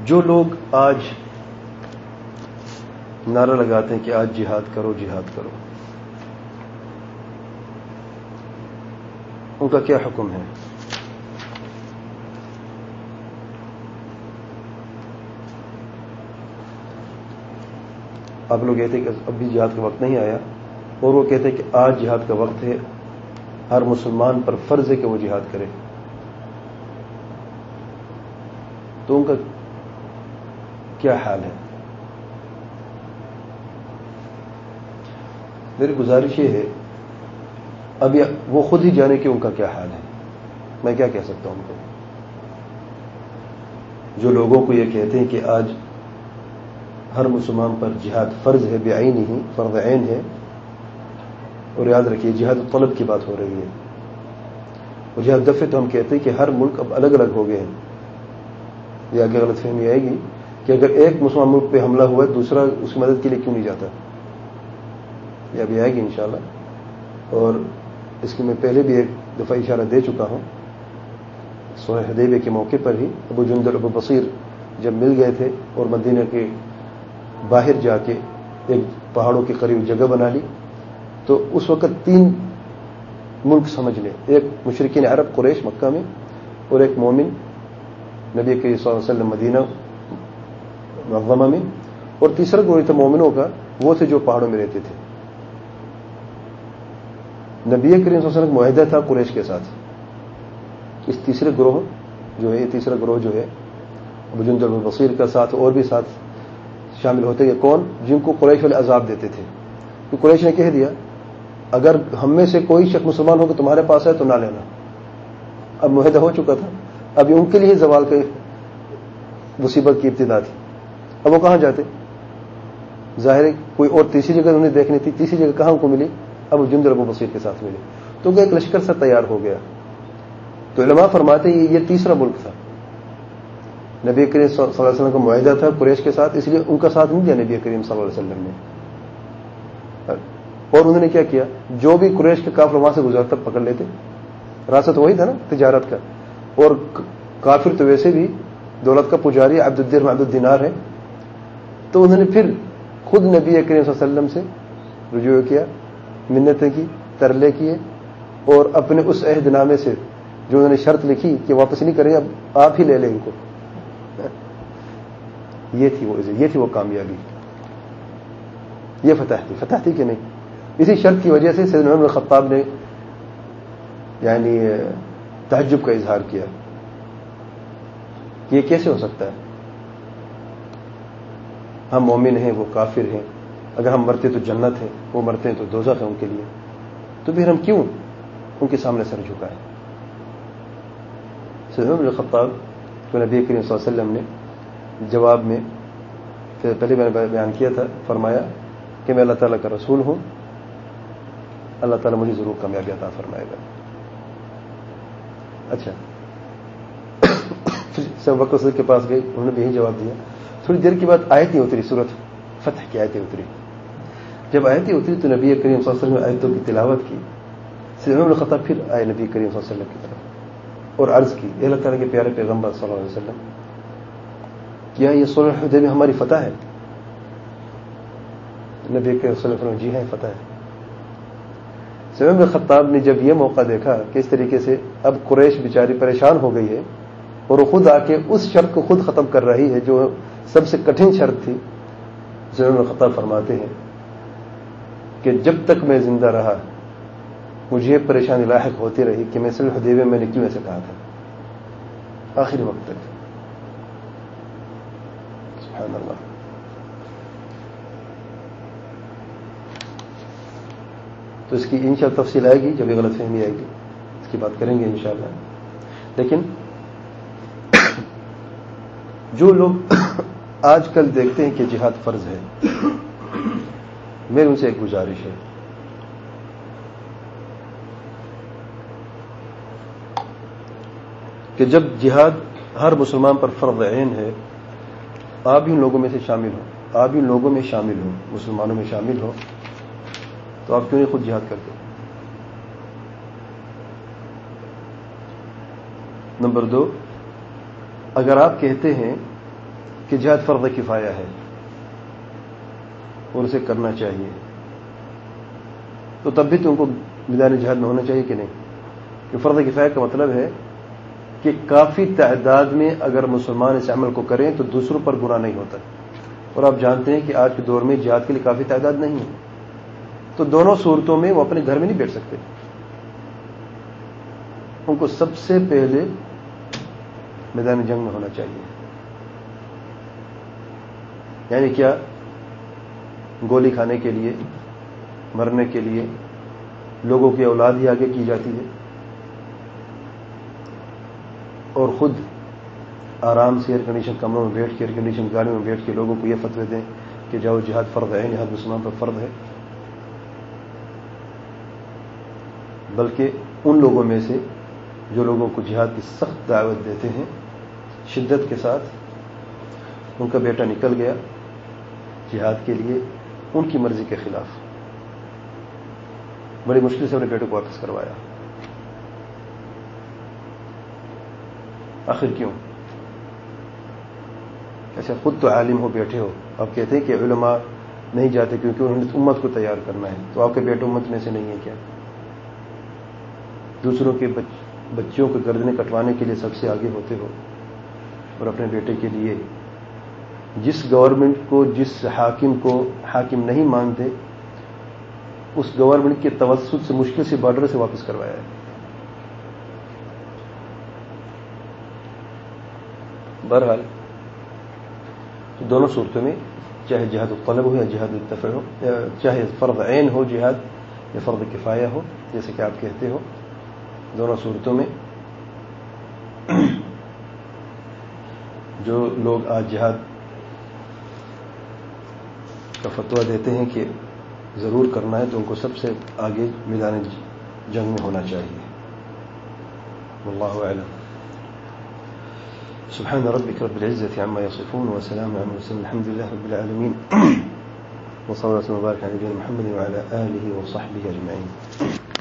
جو لوگ آج نعرہ لگاتے ہیں کہ آج جہاد کرو جہاد کرو، ان کا کیا حکم ہے؟ آپ لوگ کہتے ہیں کہ ابھی جہاد کا وقت نہیں آیا، اور وہ کہتے ہیں کہ آج جہاد کا وقت ہے، ہر مسلمان پر فرض ہے کہ وہ جہاد کرے، تو ان کا کیا حال ہے؟ میری گزارش یہ ہے، اب وہ خود ہی جانے کہ ان کا کیا حال ہے، میں کیا کہہ سکتا ہوں ان کو؟ جو لوگوں کو یہ کہتے ہیں کہ آج ہر مسلمان پر جہاد فرض ہے، بعین ہی فرض عین ہے، اور یاد رکھیے جہاد طلب کی بات ہو رہی ہے، اور جہاد دفع تو ہم کہتے ہیں کہ ہر ملک اب الگ الگ ہو گئے ہیں۔ یہ آگے غلط فہمی آئے گی کہ اگر ایک مسلمان ملک پہ حملہ ہوا ہے دوسرا اس کی مدد کے لیے کیوں نہیں جاتا، یہ ابھی آئے گی انشاءاللہ، اور اس کی میں پہلے بھی ایک دفعہ اشارہ دے چکا ہوں۔ صلح حدیبیہ کے موقع پر ہی ابو جندل ابو بصیر جب مل گئے تھے اور مدینہ کے باہر جا کے ایک پہاڑوں کے قریب جگہ بنا لی، تو اس وقت 3 ملک سمجھ لیں، ایک مشرکین عرب قریش مکہ میں، اور ایک مومن نبی کریم صلی اللہ علیہ وسلم مدینہ منظمہ میں، اور تیسرا گروہ تھا مومنوں کا، وہ تھے جو پہاڑوں میں رہتے تھے۔ نبی کریم صلی اللہ علیہ وسلم معاہدہ تھا قریش کے ساتھ، اس تیسرے گروہ جو ہے، یہ تیسرا گروہ جو ہے ابو جندل ابو بصیر کا ساتھ اور بھی ساتھ شامل ہوتے ہیں، کون؟ جن کو قریش والے عذاب دیتے تھے، کہ قریش نے کہہ دیا اگر ہم میں سے کوئی شخص مسلمان ہو کہ تمہارے پاس ہے تو نہ لینا۔ اب معاہدہ ہو چکا تھا، اب ان کے لیے زوال کے مصیبت کی ابتدا تھی۔ اب وہ کہاں جاتے؟ ظاہر ہے کوئی اور تیسری جگہ انہیں دیکھنی تھی، تیسری جگہ کہاں ان کو ملی؟ ابو جندل ابو بصیر کے ساتھ ملی، تو ایک لشکر سا تیار ہو گیا۔ تو علماء فرماتے ہیں یہ تیسرا ملک تھا، نبی کریم صلی اللہ علیہ وسلم کا معاہدہ تھا قریش کے ساتھ، اس لیے ان کا ساتھ نہیں دیا نبی کریم صلی اللہ علیہ وسلم نے، اور انہوں نے کیا کیا؟ جو بھی قریش کے کافر وہاں سے گزرتا پکڑ لیتے، راستہ تو وہی تھا نا تجارت کا، اور کافر تو ویسے بھی دولت کا پجاری عبد الدرہم عبد الدینار ہے، تو انہوں نے پھر خود نبی کریم صلی اللہ علیہ وسلم سے رجوع کیا، منتیں کی، ترلے کیے، اور اپنے اس عہد نامے سے جو انہوں نے شرط لکھی کہ واپس نہیں کریں، اب آپ ہی لے لیں ان کو، یہ تھی وہ کامیابی، یہ فتح تھی کہ نہیں؟ اسی شرط کی وجہ سے سیدنا عمر بن خطاب نے یعنی تعجب کا اظہار کیا کہ یہ کیسے ہو سکتا ہے، ہم مومن ہیں وہ کافر ہیں، اگر ہم مرتے تو جنت ہے، وہ مرتے ہیں تو دوزخ ہے ان کے لیے، تو پھر ہم کیوں ان کے سامنے سر جھکائیں؟ سیدنا عمر بن خطاب کو نبی کریم صلی اللہ علیہ وسلم نے جواب میں، پہلے میں نے بیان کیا تھا، فرمایا کہ میں اللہ تعالیٰ کا رسول ہوں، اللہ تعالیٰ مجھے ضرور کامیابی عطا فرمائے گا۔ اچھا، سب وقت صدیق کے پاس گئی، انہوں نے بھی یہی جواب دیا۔ تھوڑی دیر کے بعد آیتیں اتری، سورۃ فتح کی آیتیں اتری۔ جب آیتیں اتری تو نبی کریم صلی اللہ علیہ وسلم نے آیتوں کی تلاوت کی۔ سیدنا عمر بن خطاب پھر آئے نبی کریم صلی اللہ علیہ وسلم کی طرف اور عرض کی، اے اللہ تعالیٰ کے پیارے پیغمبر صلی اللہ علیہ وسلم، کیا یہ صلح حدیبیہ میں ہماری فتح ہے؟ نبی کریم صلی اللہ علیہ وسلم، جی ہاں فتح ہے۔ سیدنا عمر بن خطاب نے جب یہ موقع دیکھا کہ اس طریقے سے اب قریش بیچاری پریشان ہو گئی ہے اور وہ خود آ کے اس شرط کو خود ختم کر رہی ہے جو سب سے کٹھن شرط تھی، سیدنا عمر بن خطاب فرماتے ہیں کہ جب تک میں زندہ رہا مجھے پریشانی لاحق ہوتی رہی کہ میں صلح حدیبیہ میں نے کیوں ایسے کہا تھا، آخری وقت تک۔ سبحان اللہ۔ تو اس کی انشاءاللہ تفصیل آئے گی، جب یہ غلط فہمی آئے گی اس کی بات کریں گے انشاءاللہ۔ لیکن جو لوگ آج کل دیکھتے ہیں کہ جہاد فرض ہے، میری ان سے ایک گزارش ہے، کہ جب جہاد ہر مسلمان پر فرض عین ہے، آپ بھی ان لوگوں میں سے شامل ہو، آپ بھی ان لوگوں میں شامل ہو، مسلمانوں میں شامل ہو، تو آپ کیوں نہیں خود جہاد کرتے؟ نمبر 2، اگر آپ کہتے ہیں کہ جہاد فرض کفایہ ہے اور اسے کرنا چاہیے، تو تب بھی تم کو میدان جہاد میں ہونا چاہیے کہ نہیں؟ کہ فرض کفایہ کا مطلب ہے کہ کافی تعداد میں اگر مسلمان اس عمل کو کریں تو دوسروں پر گناہ نہیں ہوتا، اور آپ جانتے ہیں کہ آج کے دور میں جہاد کے لیے کافی تعداد نہیں ہے، تو دونوں صورتوں میں وہ اپنے گھر میں نہیں بیٹھ سکتے، ان کو سب سے پہلے میدان جنگ میں ہونا چاہیے۔ یعنی کیا؟ گولی کھانے کے لیے، مرنے کے لیے لوگوں کی اولاد ہی آگے کی جاتی ہے، اور خود آرام سے ایئر کنڈیشن کمروں میں بیٹھ کے، ایئر کنڈیشن گاڑیوں میں بیٹھ کے لوگوں کو یہ فتوے دیں کہ جاؤ جہاد فرض ہے، جہاد مسلمان پر فرض ہے، بلکہ ان لوگوں میں سے جو لوگوں کو جہاد کی سخت دعوت دیتے ہیں شدت کے ساتھ، ان کا بیٹا نکل گیا جہاد کے لیے ان کی مرضی کے خلاف، بڑی مشکل سے اپنے بیٹے کو واپس کروایا۔ آخر کیوں؟ ایسے خود تو عالم ہو، بیٹھے ہو، آپ کہتے ہیں کہ علماء نہیں جاتے کیونکہ انہوں نے امت کو تیار کرنا ہے، تو آپ کے بیٹے امت میں سے نہیں ہے کیا؟ دوسروں کے بچوں کو گردنیں کٹوانے کے لیے سب سے آگے ہوتے ہو، اور اپنے بیٹے کے لیے جس گورنمنٹ کو، جس حاکم کو حاکم نہیں مانتے، اس گورنمنٹ کے توسط سے مشکل سے بارڈر سے واپس کروایا ہے۔ بہرحال دونوں صورتوں میں، چاہے جہاد الطلب ہو یا جہاد الدفع ہو، چاہے فرض عین ہو جہاد یا فرض کفایہ ہو جیسے کہ آپ کہتے ہو، دونوں صورتوں میں جو لوگ آج جہاد کا فتویٰ دیتے ہیں کہ ضرور کرنا ہے، تو ان کو سب سے آگے میدان جنگ میں ہونا چاہیے۔ واللہ اعلم۔ سبحان ربك رب العزة عما يصفون وسلام على المرسلين الحمد لله رب العالمين وصلى الله وسلم وبارك على نبينا محمد وعلى آله وصحبه أجمعين۔